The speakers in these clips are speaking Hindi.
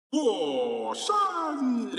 火山。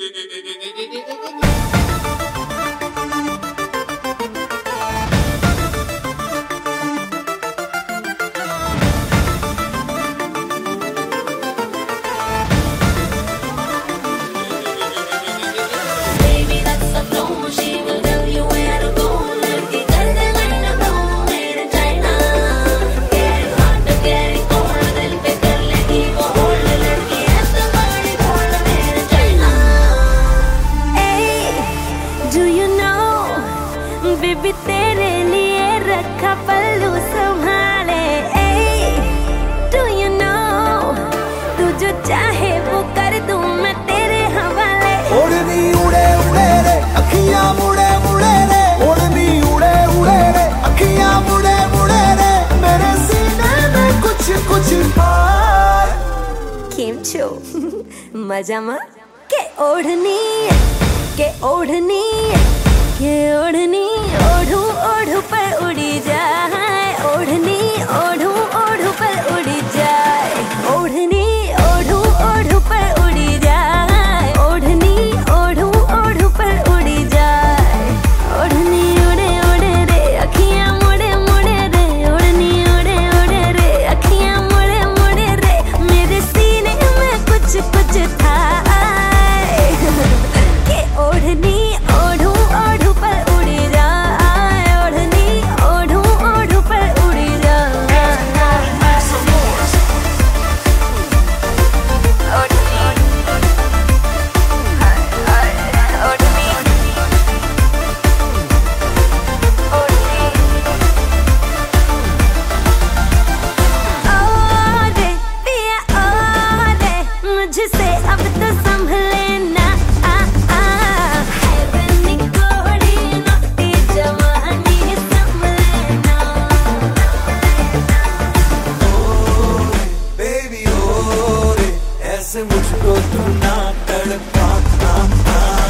बेबी तेरे लिए रखा पल्लू संभाले। डू यू नो तू जो चाहे वो कर दूं मैं तेरे हवाले। ओढ़नी उड़े उड़े रे अखियां मुड़े मुड़े रे, ओढ़नी उड़े उड़े रे अखियां मुड़े मुड़े रे, मेरे सीने में कुछ कुछ पार। केम छो मजामा के ओढ़नी के ओढ़नी के ओढ़नी ओढ़ू ओढ़ू पर उड़ी जाए, ओढ़नी ओढ़ू ओढ़ू पर उड़ी जाए, ओढ़नी ओढ़ू ओढ़ू पर उड़ी जाए, ओढ़नी ओढ़ू ओढ़ू पर उड़ी जाए। ओढ़नी उड़े उड़े रे अखियां मुड़े मुड़े रे, ओढ़नी उड़े उड़े रे अखियां मुड़े मुड़े रे, मेरे सीने में कुछ कुछ था के ओढ़नी ओढ़ू ओढ़ू पर उड़ी जाए, ओढ़नी ओढ़ू ओढ़ू पर उड़ी जाए। मुझसे अब तो संभले ना बेबी ओ रे ऐसे मुझको तू ना तड़पा।